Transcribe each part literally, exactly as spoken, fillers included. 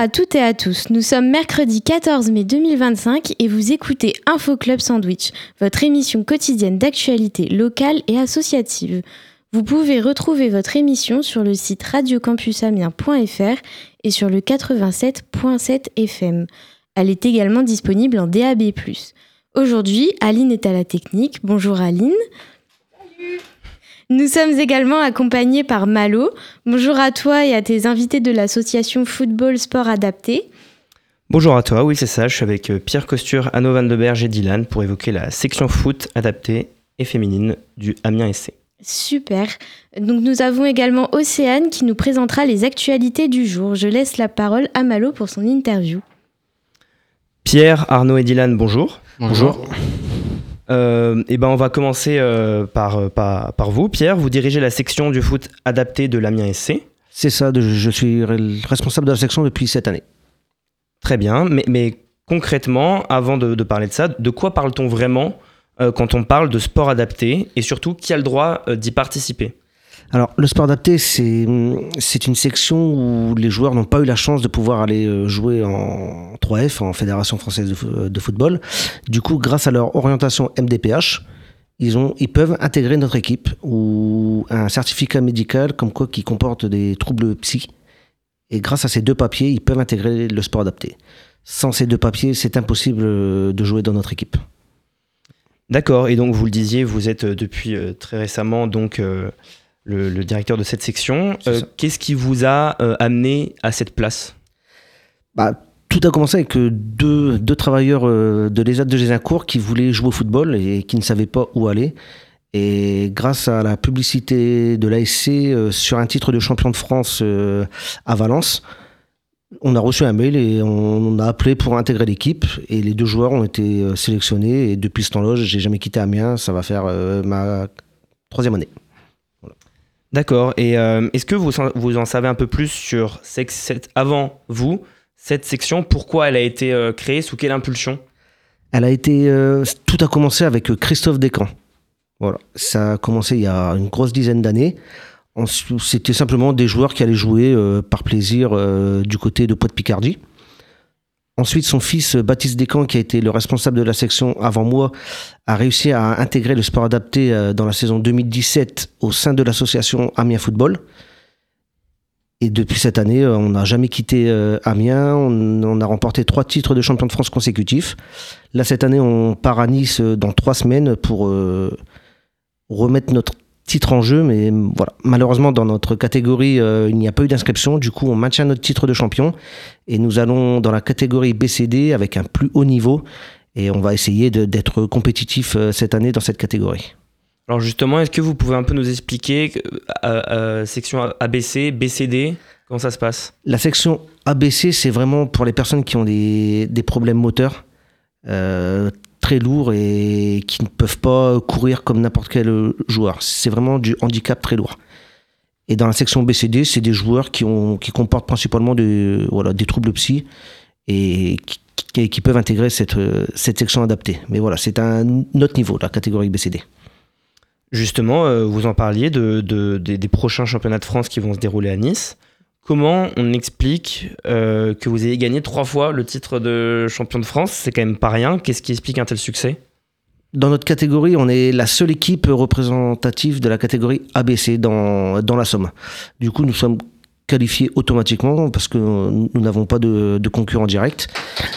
à toutes et à tous, nous sommes mercredi quatorze mai deux mille vingt-cinq et vous écoutez Info Club Sandwich, votre émission quotidienne d'actualité locale et associative. Vous pouvez retrouver votre émission sur le site radio campus amiens point f r et sur le quatre-vingt-sept virgule sept F M. Elle est également disponible en D A B plus. Aujourd'hui, Aline est à la technique. Bonjour Aline. Salut. Nous sommes également accompagnés par Malo. Bonjour à toi et à tes invités de l'association Football Sport Adapté. Bonjour à toi, oui c'est ça, je suis avec Pierre Costure, Anno Van de Berge et Dylan pour évoquer la section foot adaptée et féminine du Amiens S C. Super. Donc nous avons également Océane qui nous présentera les actualités du jour. Je laisse la parole à Malo pour son interview. Pierre, Arnaud et Dylan, bonjour. Bonjour. bonjour. Euh, et ben on va commencer euh, par, par, par vous. Pierre, vous dirigez la section du foot adapté de l'Amiens S C. C'est ça, de, je suis responsable de la section depuis cette année. Très bien, mais, mais concrètement, avant de, de parler de ça, de quoi parle-t-on vraiment euh, quand on parle de sport adapté et surtout qui a le droit euh, d'y participer ? Alors, le sport adapté, c'est, c'est une section où les joueurs n'ont pas eu la chance de pouvoir aller jouer en trois F, en Fédération Française de, de Football. Du coup, grâce à leur orientation M D P H, ils, ont, ils peuvent intégrer notre équipe ou un certificat médical comme quoi qui comporte des troubles psy. Et grâce à ces deux papiers, ils peuvent intégrer le sport adapté. Sans ces deux papiers, c'est impossible de jouer dans notre équipe. D'accord, et donc vous le disiez, vous êtes depuis très récemment donc... Euh Le, le directeur de cette section. Euh, qu'est-ce qui vous a euh, amené à cette place ? bah, Tout a commencé avec deux, deux travailleurs euh, de l'E S A D de Gézincourt qui voulaient jouer au football et qui ne savaient pas où aller. Et grâce à la publicité de l'A S C euh, sur un titre de champion de France euh, à Valence, on a reçu un mail et on a appelé pour intégrer l'équipe. Et les deux joueurs ont été euh, sélectionnés. Et depuis ce temps-là, j'ai jamais quitté Amiens. Ça va faire euh, ma troisième année. D'accord. Et euh, est-ce que vous, vous en savez un peu plus sur cette, avant vous, cette section, pourquoi elle a été euh, créée, sous quelle impulsion ? Elle a été, euh, tout a commencé avec Christophe Descamps. Voilà. Ça a commencé il y a une grosse dizaine d'années. C'était simplement des joueurs qui allaient jouer euh, par plaisir euh, du côté de Poix-de-Picardie. Ensuite, son fils, Baptiste Descamps, qui a été le responsable de la section avant moi, a réussi à intégrer le sport adapté dans la saison deux mille dix-sept au sein de l'association Amiens Football. Et depuis cette année, on n'a jamais quitté Amiens. On, on a remporté trois titres de champion de France consécutifs. Là, cette année, on part à Nice dans trois semaines pour euh, remettre notre titre en jeu, mais voilà, malheureusement dans notre catégorie euh, il n'y a pas eu d'inscription, du coup on maintient notre titre de champion et nous allons dans la catégorie B C D avec un plus haut niveau et on va essayer de, d'être compétitif euh, cette année dans cette catégorie. Alors justement, est-ce que vous pouvez un peu nous expliquer euh, euh, section A B C, B C D, comment ça se passe ? La section A B C, c'est vraiment pour les personnes qui ont des, des problèmes moteurs euh, très lourds et qui ne peuvent pas courir comme n'importe quel joueur. C'est vraiment du handicap très lourd. Et dans la section B C D, c'est des joueurs qui, ont, qui comportent principalement des, voilà, des troubles psy et qui, qui, qui peuvent intégrer cette, cette section adaptée. Mais voilà, c'est un autre niveau, la catégorie B C D. Justement, euh, vous en parliez de, de, de, des prochains championnats de France qui vont se dérouler à Nice. Comment on explique euh, que vous ayez gagné trois fois le titre de champion de France ? C'est quand même pas rien. Qu'est-ce qui explique un tel succès ? Dans notre catégorie, on est la seule équipe représentative de la catégorie A B C dans, dans la Somme. Du coup, nous sommes qualifiés automatiquement parce que nous n'avons pas de, de concurrent direct.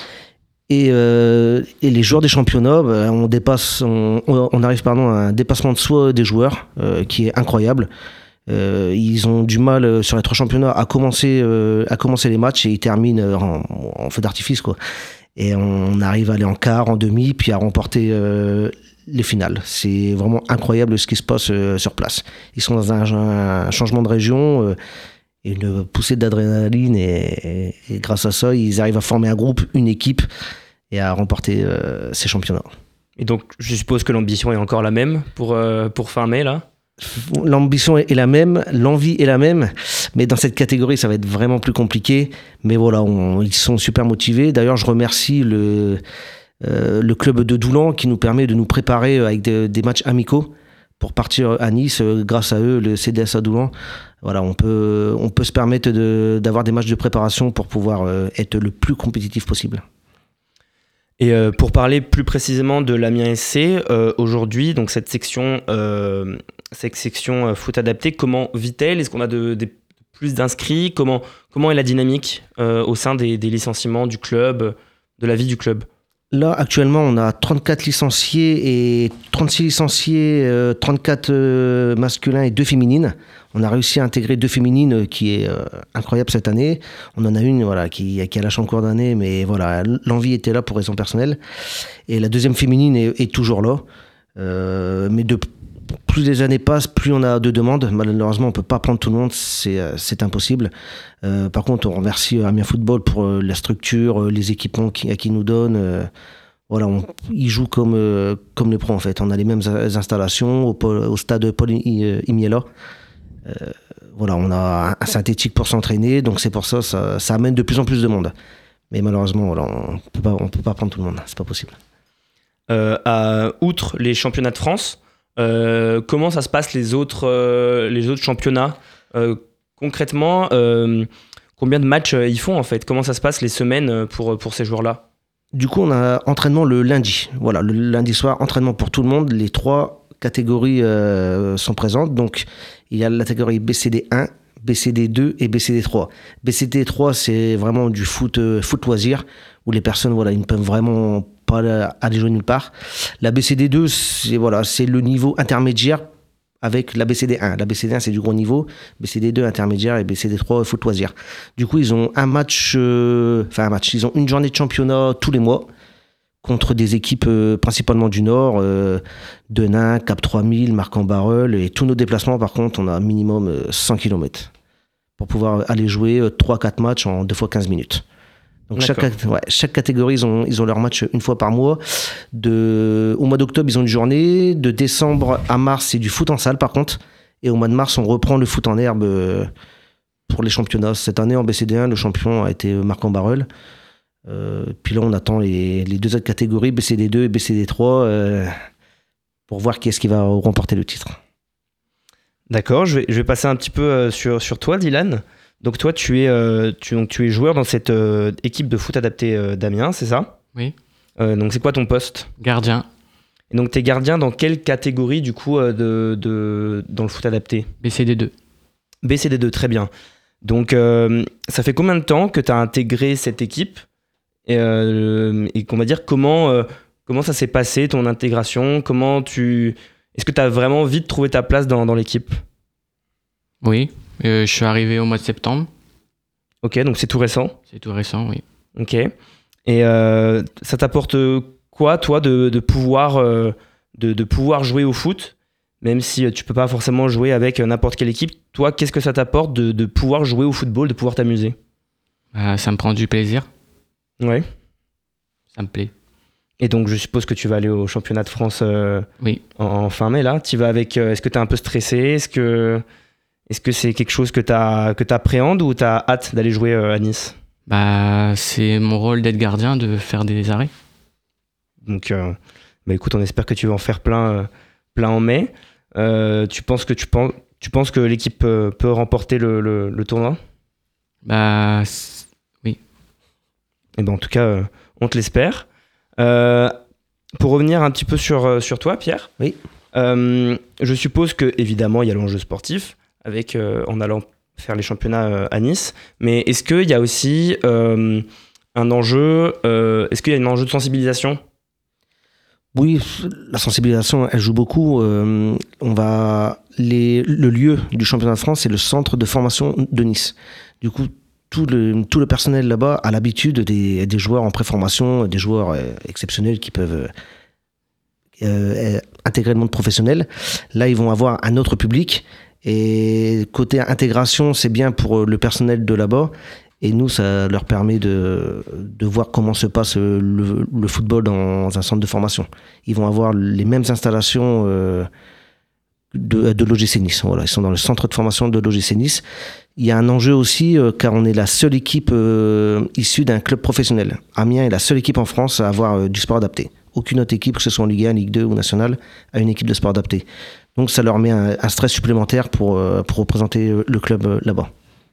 Et, euh, et les joueurs des championnats, ben, on, dépasse, on, on arrive pardon, à un dépassement de soi des joueurs euh, qui est incroyable. Euh, ils ont du mal euh, sur les trois championnats à commencer, euh, à commencer les matchs et ils terminent euh, en, en feu d'artifice, quoi. Et on arrive à aller en quart, en demi, puis à remporter euh, les finales. C'est vraiment incroyable ce qui se passe euh, sur place. Ils sont dans un, un changement de région euh, et une poussée d'adrénaline et, et, et grâce à ça, ils arrivent à former un groupe, une équipe et à remporter euh, ces championnats. Et donc, je suppose que l'ambition est encore la même pour, euh, pour fin mai, là ? L'ambition est la même, l'envie est la même, mais dans cette catégorie, ça va être vraiment plus compliqué. Mais voilà, on, ils sont super motivés. D'ailleurs, je remercie le, euh, le club de Doulan qui nous permet de nous préparer avec de, des matchs amicaux pour partir à Nice. Grâce à eux, le C D S A Doulan voilà, on peut, on peut se permettre de, d'avoir des matchs de préparation pour pouvoir euh, être le plus compétitif possible. Et euh, pour parler plus précisément de l'Amiens S C, euh, aujourd'hui, donc cette section, euh, cette section euh, foot adapté, comment vit-elle ? Est-ce qu'on a de, de, plus d'inscrits ? Comment, comment est la dynamique euh, au sein des, des licenciements du club, de la vie du club ? Là, actuellement, on a trente-quatre licenciés et trente-six licenciés, euh, trente-quatre euh, masculins et deux féminines. On a réussi à intégrer deux féminines qui est euh, incroyable cette année. On en a une voilà, qui, qui a lâché en cours d'année, mais voilà, l'envie était là pour raison personnelle. Et la deuxième féminine est, est toujours là. Euh, mais de, plus les années passent, plus on a de demandes. Malheureusement, on ne peut pas prendre tout le monde, c'est, c'est impossible. Euh, par contre, on remercie Amiens Football pour euh, la structure, euh, les équipements qu'ils qui nous donnent. Euh, voilà, on, ils jouent comme, euh, comme les pros en fait. On a les mêmes installations au, au stade Paul Imiela. Euh, voilà, on a un synthétique pour s'entraîner, donc c'est pour ça, ça, ça amène de plus en plus de monde. Mais malheureusement, voilà, on peut pas, on peut pas prendre tout le monde, c'est pas possible. Euh, à, outre les championnats de France, euh, comment ça se passe les autres, euh, les autres championnats euh, concrètement, euh, combien de matchs euh, ils font en fait ? Comment ça se passe les semaines pour, pour ces joueurs-là ? Du coup, on a entraînement le lundi. Voilà, le lundi soir, entraînement pour tout le monde. Les trois catégories euh, sont présentes. Donc, il y a la catégorie B C D un, B C D deux et B C D trois. B C D trois, c'est vraiment du foot, euh, foot loisir, où les personnes, voilà, ils ne peuvent vraiment pas aller jouer nulle part. La B C D deux, c'est, voilà, c'est le niveau intermédiaire avec la B C D un. La B C D un, c'est du gros niveau. B C D deux, intermédiaire, et B C D trois, foot loisir. Du coup, ils ont un match, euh, enfin un match, ils ont une journée de championnat tous les mois contre des équipes euh, principalement du Nord, euh, Denain, Cap trois mille, Marc-en-Barœul, et tous nos déplacements, par contre, on a minimum euh, cent kilomètres pour pouvoir aller jouer euh, trois quatre matchs en deux fois quinze minutes. Donc chaque, ouais, chaque catégorie, ils ont, ils ont leur match une fois par mois. De, au mois d'octobre, ils ont une journée. De décembre à mars, c'est du foot en salle par contre. Et au mois de mars, on reprend le foot en herbe euh, pour les championnats. Cette année, en B C D un, le champion a été Marc-en-Barœul. Euh, puis là, on attend les, les deux autres catégories, B C D deux et B C D trois, euh, pour voir qui est-ce qui va remporter le titre. D'accord, je vais, je vais passer un petit peu euh, sur, sur toi, Dylan. Donc toi, tu es, euh, tu, donc, tu es joueur dans cette euh, équipe de foot adapté euh, d'Amiens, c'est ça ? Oui. Euh, donc c'est quoi ton poste ? Gardien. Et donc t'es gardien dans quelle catégorie du coup euh, de, de, dans le foot adapté ? B C D deux. B C D deux, très bien. Donc euh, ça fait combien de temps que tu as intégré cette équipe ? Et, euh, et qu'on va dire comment, euh, comment ça s'est passé ton intégration ? Comment tu... Est-ce que tu as vraiment vite trouvé ta place dans, dans l'équipe ? Oui. Euh, je suis arrivé au mois de septembre. Ok, donc c'est tout récent. C'est tout récent, oui. Ok. Et euh, ça t'apporte quoi, toi, de, de, pouvoir, euh, de, de pouvoir jouer au foot, même si tu peux pas forcément jouer avec n'importe quelle équipe. Toi, qu'est-ce que ça t'apporte de, de pouvoir jouer au football, de pouvoir t'amuser ? euh, Ça me prend du plaisir. Ouais. Ça me plaît. Et donc, je suppose que tu vas aller au championnat de France euh, oui. en, en fin mai, là. Tu vas avec... Euh, est-ce que tu es un peu stressé ? Est-ce que... Est-ce que c'est quelque chose que tu que t'appréhendes ou tu as hâte d'aller jouer à Nice ? Bah, c'est mon rôle d'être gardien, de faire des arrêts. Donc, euh, bah écoute, on espère que tu vas en faire plein, euh, plein en mai. Euh, tu, penses que tu, penses, tu penses que l'équipe peut, peut remporter le, le, le tournoi ? Bah, oui. Et ben, en tout cas, euh, on te l'espère. Euh, pour revenir un petit peu sur, sur toi, Pierre. Oui. Euh, je suppose que, évidemment, il y a l'enjeu sportif. Avec, euh, en allant faire les championnats euh, à Nice. Mais est-ce qu'il y a aussi euh, un enjeu, euh, est-ce qu'il y a un enjeu de sensibilisation ? Oui, la sensibilisation, elle joue beaucoup. Euh, on va, les, le lieu du championnat de France, c'est le centre de formation de Nice. Du coup, tout le, tout le personnel là-bas a l'habitude des, des joueurs en préformation, des joueurs euh, exceptionnels qui peuvent euh, intégrer le monde professionnel. Là, ils vont avoir un autre public. Et côté intégration, c'est bien pour le personnel de là-bas. Et nous, ça leur permet de, de voir comment se passe le, le football dans un centre de formation. Ils vont avoir les mêmes installations euh, de, de l'O G C Nice. Voilà, ils sont dans le centre de formation de l'O G C Nice. Il y a un enjeu aussi, euh, car on est la seule équipe euh, issue d'un club professionnel. Amiens est la seule équipe en France à avoir euh, du sport adapté. Aucune autre équipe, que ce soit en Ligue un, Ligue deux ou nationale, a une équipe de sport adapté. Donc ça leur met un, un stress supplémentaire pour, euh, pour représenter le club euh, là-bas.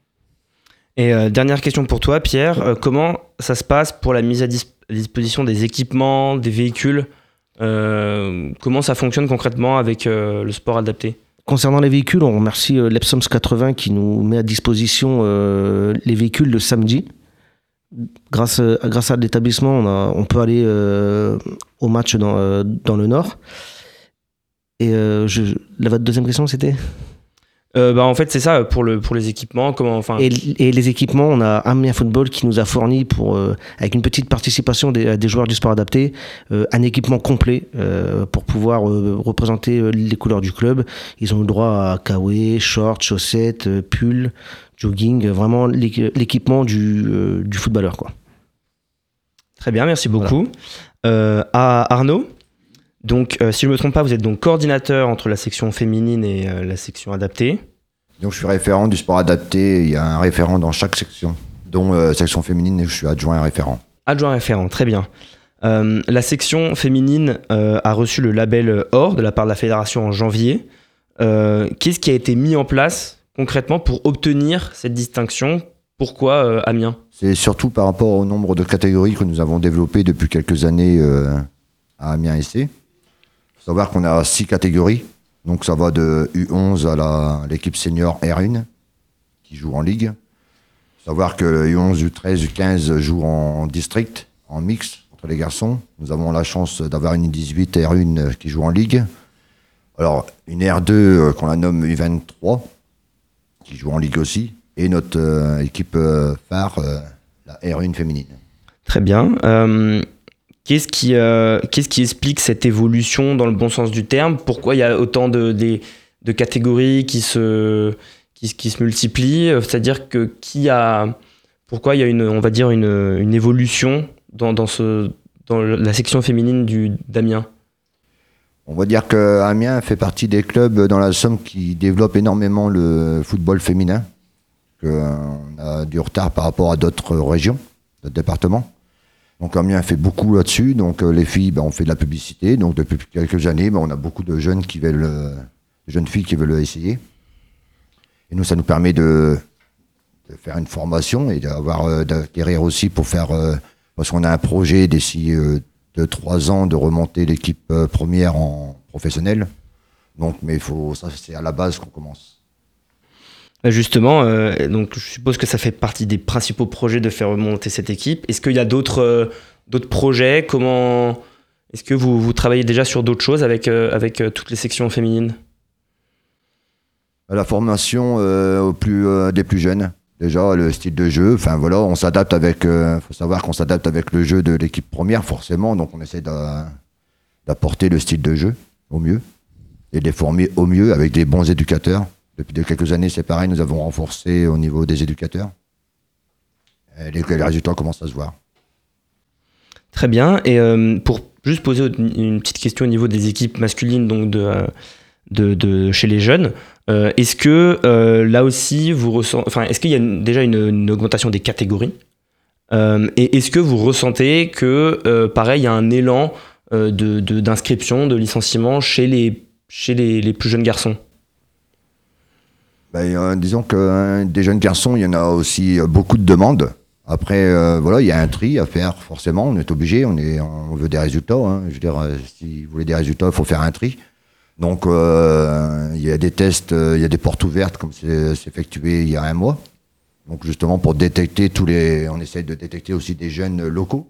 Et euh, dernière question pour toi, Pierre. Euh, comment ça se passe pour la mise à dis- disposition des équipements, des véhicules euh, Comment ça fonctionne concrètement avec euh, le sport adapté ? Concernant les véhicules, on remercie euh, l'Epsoms quatre-vingts qui nous met à disposition euh, les véhicules le samedi. Grâce, euh, grâce à l'établissement, on, a, on peut aller euh, au match dans, euh, dans le Nord. Et euh, je, la, votre deuxième question, c'était ? Euh, bah, en fait, c'est ça, pour, le, pour les équipements. Comment, enfin... et, et les équipements, on a Amiens Football qui nous a fourni, pour, euh, avec une petite participation des, des joueurs du sport adapté, euh, un équipement complet euh, pour pouvoir euh, représenter euh, les couleurs du club. Ils ont eu le droit à kawaii, shorts, chaussettes, euh, pulls, jogging, vraiment l'équipement du, euh, du footballeur, quoi. Très bien, merci beaucoup. Voilà. Euh, à Arnaud, donc, euh, si je ne me trompe pas, vous êtes donc coordinateur entre la section féminine et euh, la section adaptée. Donc, je suis référent du sport adapté. Il y a un référent dans chaque section, dont euh, section féminine, et je suis adjoint référent. Adjoint référent, très bien. Euh, la section féminine euh, a reçu le label Or de la part de la fédération en janvier. Euh, qu'est-ce qui a été mis en place concrètement pour obtenir cette distinction ? Pourquoi euh, Amiens ? C'est surtout par rapport au nombre de catégories que nous avons développées depuis quelques années euh, à Amiens S C. Il faut savoir qu'on a six catégories. Donc ça va de U onze à la, l'équipe senior R un qui joue en ligue. Il faut savoir que le U onze, U treize, U quinze jouent en district, en mix entre les garçons. Nous avons la chance d'avoir une U dix-huit R un qui joue en ligue. Alors une R deux euh, qu'on la nomme U vingt-trois qui joue en ligue aussi. Et notre euh, équipe euh, phare, euh, la R un féminine. Très bien. Euh, qu'est-ce, qui, euh, qu'est-ce qui explique cette évolution dans le bon sens du terme ? Pourquoi il y a autant de, de, de catégories qui se, qui, qui se multiplient ? C'est-à-dire que qui a, pourquoi il y a une, on va dire une, une évolution dans, dans, ce, dans la section féminine du, d'Amiens ? On va dire qu'Amiens fait partie des clubs dans la Somme qui développent énormément le football féminin. On a du retard par rapport à d'autres régions, d'autres départements. Donc Amiens fait beaucoup là-dessus. Donc euh, les filles, ben, on fait de la publicité. Donc depuis quelques années, ben, on a beaucoup de jeunes qui veulent, euh, de jeunes filles qui veulent essayer. Et nous, ça nous permet de, de faire une formation et d'avoir, euh, d'acquérir aussi pour faire, euh, parce qu'on a un projet d'ici euh, deux trois ans de remonter l'équipe euh, première en professionnel. Donc, mais il faut, ça c'est à la base qu'on commence. Justement, euh, donc je suppose que ça fait partie des principaux projets de faire remonter cette équipe. Est-ce qu'il y a d'autres, euh, d'autres projets ? Comment est-ce que vous, vous travaillez déjà sur d'autres choses avec, euh, avec euh, toutes les sections féminines ? La formation euh, au plus, euh, des plus jeunes. Déjà, le style de jeu. Enfin voilà, on s'adapte avec. Il euh, faut savoir qu'on s'adapte avec le jeu de l'équipe première, forcément. Donc on essaie d'a, d'apporter le style de jeu au mieux et de les former au mieux avec des bons éducateurs. Depuis quelques années, c'est pareil, nous avons renforcé au niveau des éducateurs. Et les, les résultats commencent à se voir. Très bien. Et euh, pour juste poser une petite question au niveau des équipes masculines, donc de, de, de chez les jeunes, euh, est-ce que euh, là aussi, vous ressentez, enfin, est-ce qu'il y a une, déjà une, une augmentation des catégories ? euh, Et est-ce que vous ressentez que, euh, pareil, il y a un élan euh, de, de, d'inscription, de licenciement chez les, chez les, les plus jeunes garçons ? Ben, euh, disons que euh, des jeunes garçons, il y en a aussi euh, beaucoup de demandes. Après, euh, voilà, il y a un tri à faire, forcément. On est obligé, on, est, on veut des résultats. Hein. Je veux dire, euh, si vous voulez des résultats, il faut faire un tri. Donc, euh, il y a des tests, euh, il y a des portes ouvertes, comme c'est, c'est effectué il y a un mois. Donc, justement, pour détecter tous les... On essaye de détecter aussi des jeunes locaux.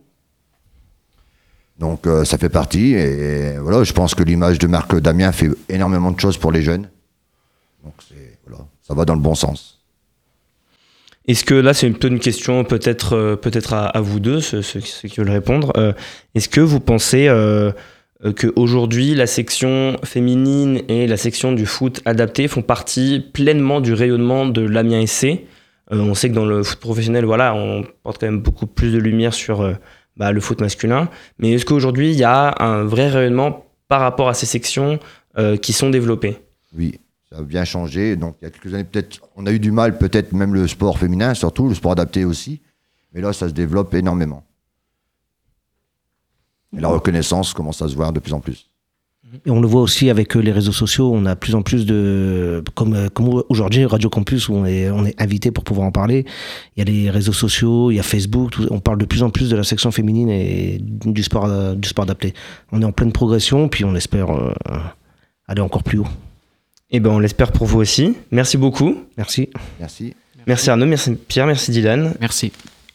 Donc, euh, ça fait partie. Et voilà, je pense que l'image de marque d'Amiens fait énormément de choses pour les jeunes. Donc, c'est... Voilà. Ça va dans le bon sens. Est-ce que là, c'est plutôt une question peut-être, euh, peut-être à, à vous deux, ceux, ceux, ceux qui veulent répondre. Euh, est-ce que vous pensez euh, qu'aujourd'hui, la section féminine et la section du foot adapté font partie pleinement du rayonnement de l'Amiens S C ? euh, On sait que dans le foot professionnel, voilà, on porte quand même beaucoup plus de lumière sur euh, bah, le foot masculin. Mais est-ce qu'aujourd'hui, il y a un vrai rayonnement par rapport à ces sections euh, qui sont développées ? Oui. Ça a bien changé. Donc, il y a quelques années, peut-être, on a eu du mal, peut-être même le sport féminin, surtout, le sport adapté aussi. Mais là, ça se développe énormément. Et la reconnaissance commence à se voir de plus en plus. Et on le voit aussi avec les réseaux sociaux, on a de plus en plus de, comme, comme aujourd'hui Radio Campus, où on est, on est invité pour pouvoir en parler. Il y a les réseaux sociaux, il y a Facebook, tout, on parle de plus en plus de la section féminine et du sport, du sport adapté. On est en pleine progression, puis on espère euh, aller encore plus haut. Et ben on l'espère pour vous aussi. Merci beaucoup. Merci. Merci. Merci Arnaud, merci Pierre, merci Dylan. Merci.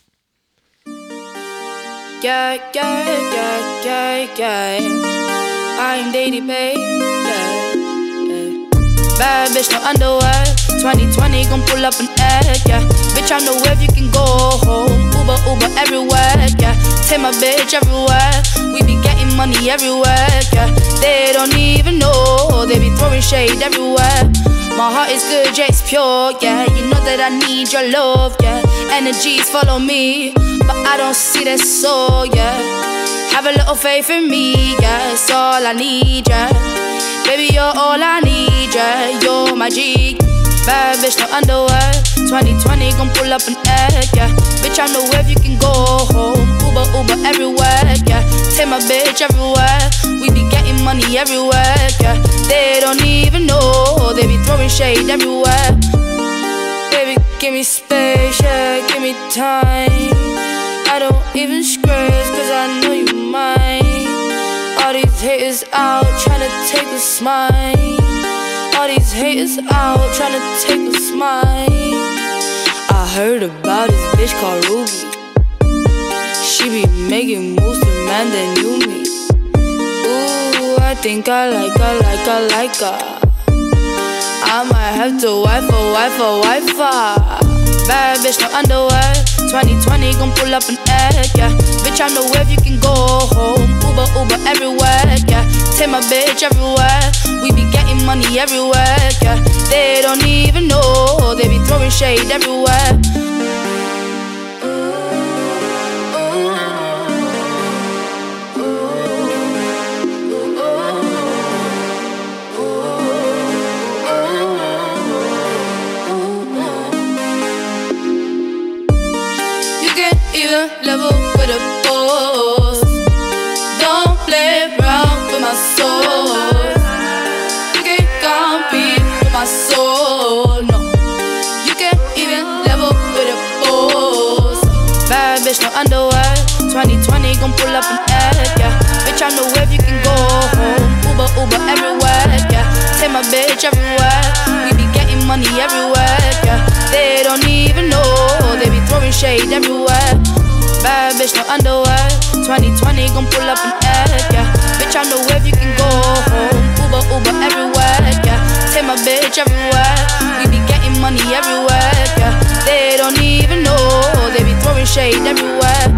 Yeah, yeah, yeah, yeah, yeah. I'm daily paid, yeah, yeah. Bad bitch, no underwear. twenty twenty gon' pull up an egg, yeah. Bitch, I know where you can go home. Uber, Uber everywhere, yeah. Take my bitch everywhere. We be getting money everywhere, yeah. They don't even know, they be throwing shade everywhere. My heart is good, yeah, it's pure, yeah. You know that I need your love, yeah. Energies follow me, but I don't see that soul, yeah. Have a little faith in me, yeah. It's all I need, yeah. Baby, you're all I need, yeah. You're my G. Bad bitch, no underwear. twenty twenty gon' pull up an egg, yeah. Bitch, I know where you can go home. Uber, Uber everywhere, yeah. Take my bitch everywhere. We be getting money everywhere, yeah. They don't even know, they be throwing shade everywhere. Baby, give me space, yeah, give me time. I don't even scratch, cause I know you mine. All these haters out, tryna take a smile. All these haters out, tryna take a smile. I heard about this bitch called Ruby. She be making moves to man that knew me. Ooh, I think I like her, like her, like her. I might have to wife her, wife her, wife her. Bad bitch, no underwear. twenty twenty gon' pull up an egg, yeah. Bitch, I know where you can go home. Uber, Uber everywhere, yeah. Take my bitch everywhere. We be getting money everywhere, yeah. They don't even know, they be throwing shade everywhere. Even level with a boss. Don't play around with my soul. You can't compete with my soul, no. You can't even level with a boss. Bad bitch, no underwear. twenty twenty gon' pull up an egg, yeah. Bitch, I know where you can go home. Uber, Uber everywhere, yeah. Take my bitch everywhere. We be getting money everywhere, yeah. They don't even know, they be throwing shade everywhere. Bad bitch, no underwear. twenty twenty gon' pull up an egg, yeah. Bitch, I know where you can go home. Uber, Uber everywhere, yeah. Take my bitch everywhere. We be getting money everywhere, yeah. They don't even know, they be throwing shade everywhere.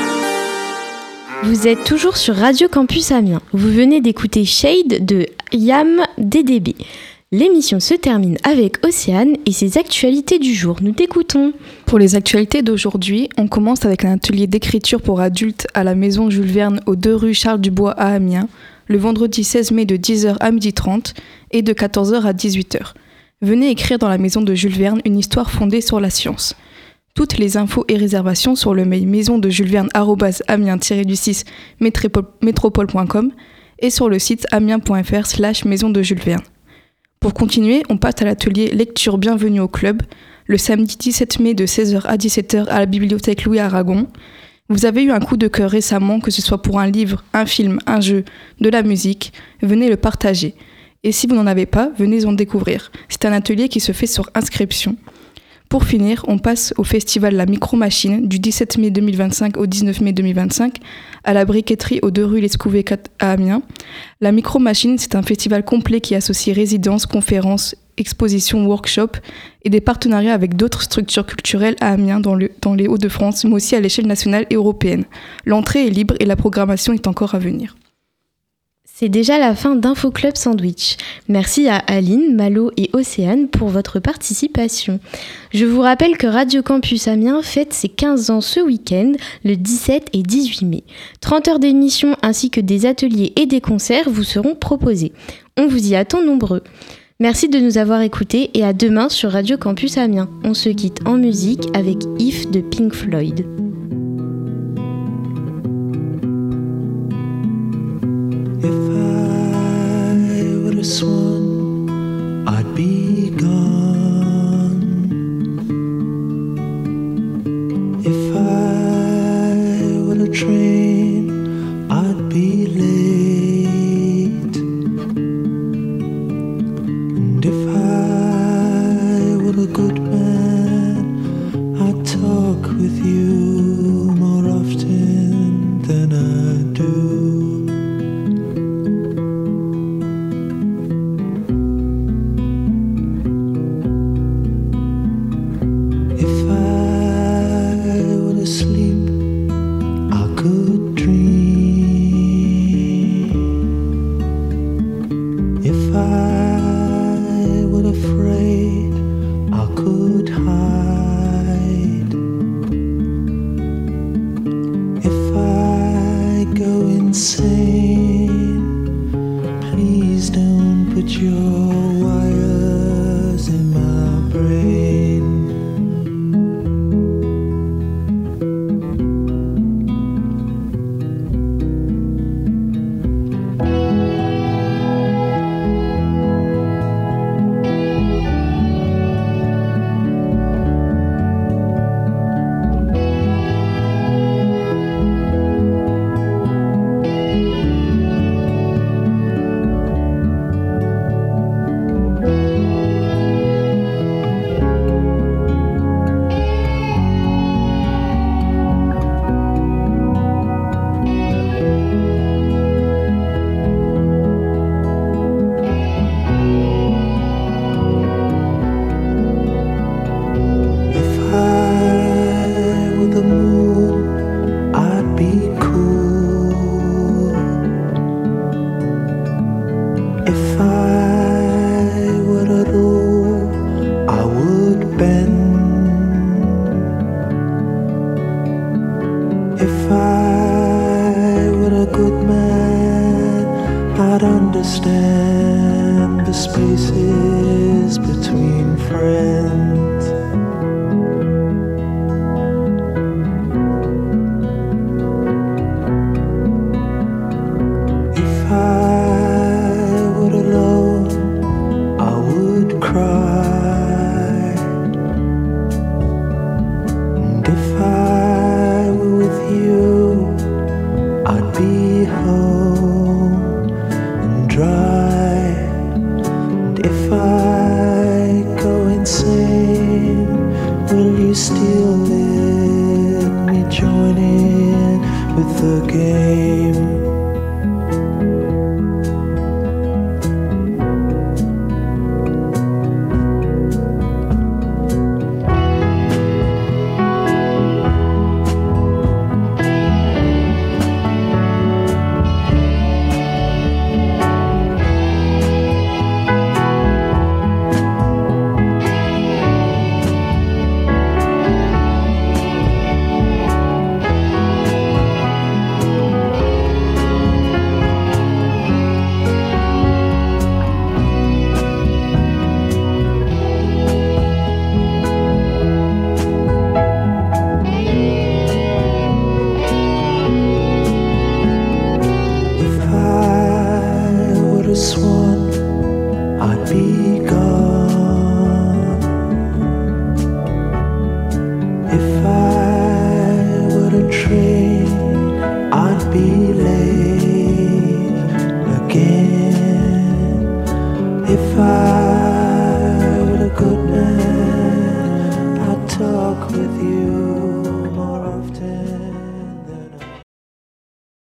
Vous êtes toujours sur Radio Campus Amiens. Vous venez d'écouter Shade de Yam D D B. L'émission se termine avec Océane et ses actualités du jour. Nous t'écoutons. Pour les actualités d'aujourd'hui, on commence avec un atelier d'écriture pour adultes à la maison Jules Verne aux deux rue Charles Dubois à Amiens, le vendredi seize mai de dix heures à midi trente et de quatorze heures à dix-huit heures. Venez écrire dans la maison de Jules Verne une histoire fondée sur la science. Toutes les infos et réservations sur le mail maison de Jules Verne arobase amiens du six métropole point com et sur le site amiens.fr slash maison de Jules Verne. Pour continuer, on passe à l'atelier Lecture Bienvenue au Club, le samedi dix-sept mai de seize heures à dix-sept heures à la bibliothèque Louis Aragon. Vous avez eu un coup de cœur récemment, que ce soit pour un livre, un film, un jeu, de la musique, venez le partager. Et si vous n'en avez pas, venez en découvrir. C'est un atelier qui se fait sur inscription. Pour finir, on passe au festival La Micro-Machine du dix-sept mai deux mille vingt-cinq au dix-neuf mai deux mille vingt-cinq à la briqueterie aux deux rues Lescouvet à Amiens. La Micro-Machine, c'est un festival complet qui associe résidences, conférences, expositions, workshops et des partenariats avec d'autres structures culturelles à Amiens dans, le, dans les Hauts-de-France, mais aussi à l'échelle nationale et européenne. L'entrée est libre et la programmation est encore à venir. C'est déjà la fin d'Infoclub Sandwich. Merci à Aline, Malo et Océane pour votre participation. Je vous rappelle que Radio Campus Amiens fête ses quinze ans ce week-end, le dix-sept et dix-huit mai. trente heures d'émission ainsi que des ateliers et des concerts vous seront proposés. On vous y attend nombreux. Merci de nous avoir écoutés et à demain sur Radio Campus Amiens. On se quitte en musique avec If de Pink Floyd. If I train, I'd be late. And if I were a good man, I'd talk with you more often than I do. If I were asleep, I could dream. If I were afraid, I could hide. If I go insane, please don't put your wires in my brain. If I were the moon, I'd be cool. If I were a rule, I would bend. If I were a good man, I'd understand the spaces between friends. If I were alone, I would cry. And if I were with you, I'd be home and dry. And if I go insane, will you still let me join in with the game? If I were a swan, I'd be gone. If I were a train, I'd be late.